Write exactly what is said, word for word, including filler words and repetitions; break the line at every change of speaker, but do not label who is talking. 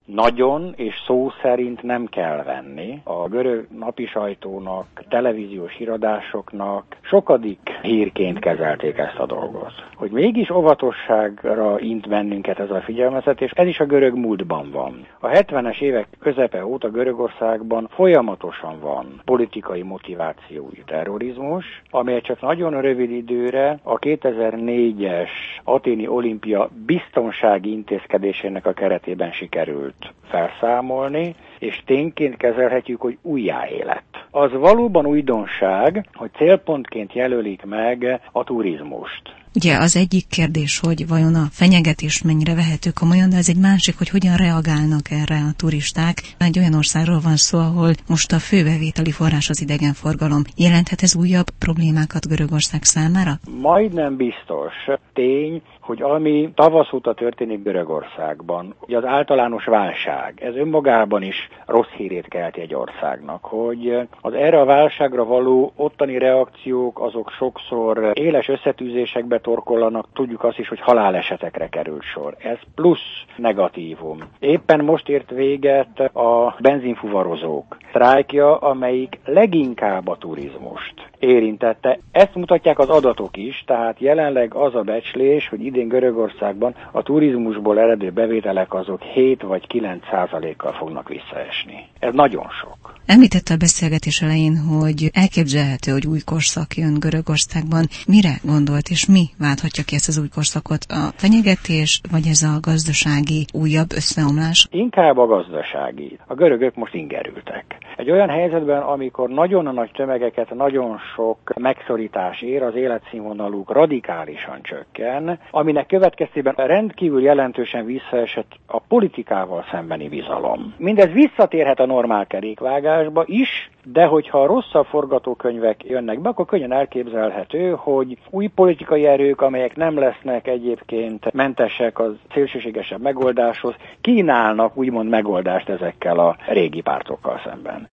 nagyon és szó szerint nem kell venni. A görög napi sajtónak, televíziós híradásoknak sokadik hírként kezelték ezt a dolgot. Hogy mégis óvatosságra int bennünket ez a figyelmeztetés, ez is a görög múltban van. A hetvenes évek közepe óta Görögországban folyamatosan van politikai motivációjú terrorizmus, amely csak nagyon rövid időre a kétezer-négyes aténi olimpia biztonsági intézkedésének a keretében sikerült felszámolni, és tényként kezelhetjük, hogy újjáélet. Az valóban újdonság, hogy célpontként jelölik meg a turizmust.
Ugye az egyik kérdés, hogy vajon a fenyegetést mennyire vehető komolyan, de az egy másik, hogy hogyan reagálnak erre a turisták. Egy olyan országról van szó, ahol most a fő bevételi forrás az idegenforgalom. Jelenthet ez újabb problémákat Görögország számára?
Majdnem biztos. Tény, hogy ami tavasz óta történik Görögországban, ugye az általános válság, ez önmagában is rossz hírét kelti egy országnak, hogy az erre a válságra való ottani reakciók azok sokszor éles összetűzésekbe torkollanak, tudjuk azt is, hogy halálesetekre került sor. Ez plusz negatívum. Éppen most ért véget a benzinfuvarozók sztrájkja, amelyik leginkább a turizmust érintette. Ezt mutatják az adatok is, tehát jelenleg az a becslés, hogy idén Görögországban a turizmusból eredő bevételek azok hét vagy kilenc százalékkal fognak visszaesni. Ez nagyon sok.
Említette a beszélgetés elején, hogy elképzelhető, hogy új korszak jön Görögországban. Mire gondolt, és mi válthatja ki ezt az új korszakot? A fenyegetés, vagy ez a gazdasági újabb összeomlás?
Inkább a gazdasági. A görögök most ingerültek. Egy olyan helyzetben, amikor nagyon nagy tömegeket, nagyon sok megszorítás ér, az életszínvonaluk radikálisan csökken, aminek következtében rendkívül jelentősen visszaesett a politikával szembeni bizalom. Mindez visszatérhet a normál kerékvágásba is, de hogyha rosszabb forgatókönyvek jönnek be, akkor könnyen elképzelhető, hogy új politikai erők, amelyek nem lesznek egyébként mentesek az szélsőségesebb megoldáshoz, kínálnak úgymond megoldást ezekkel a régi pártokkal szemben.